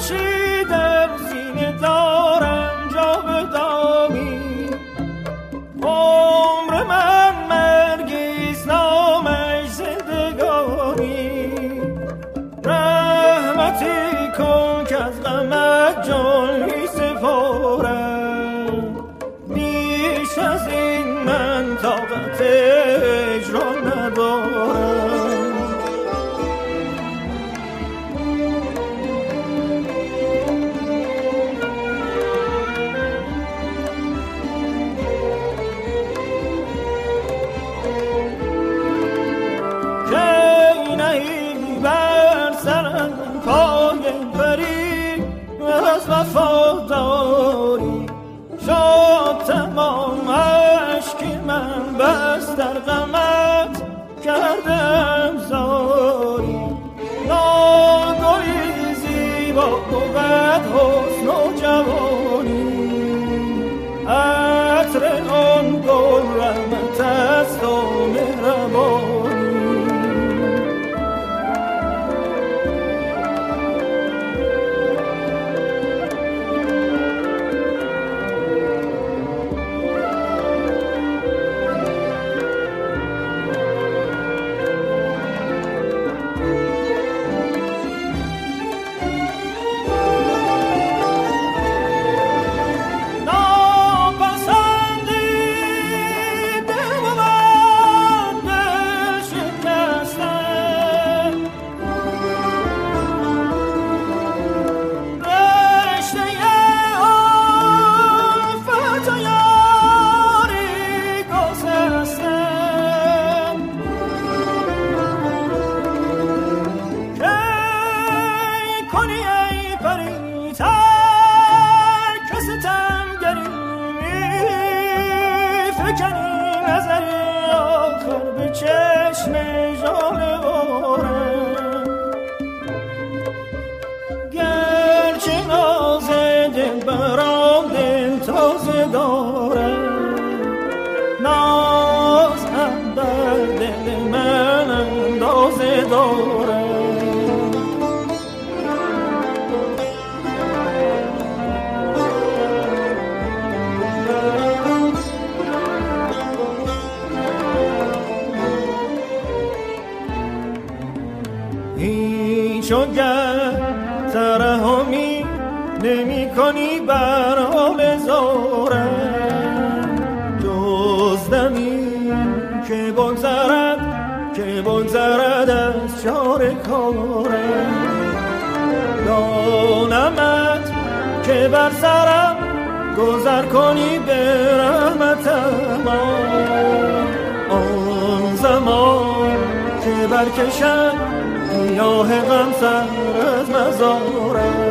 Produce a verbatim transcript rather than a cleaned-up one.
خورشیدم سینه دارم جاودانی، عمر من مرگیست نامش زندگانی. رحمتی کن که از غمت جان می سپارم، بیش از این من طاقت اجرا ندارم. از وفاداری شد تمام عشق من، بس در غمت کردم زاری. ناگهی زیبا بود حسن و جوانی، عطر آن گل رحمت است و مهربانی. چونگر ترحمی نمی کنی بر حال زارم، جز دمی که بگذرد که بگذرد از چار کارم. دانمت که بر سرم گذر کنی به رحمتم، آن زمان که برکشد گیاه غم سر از مزارم.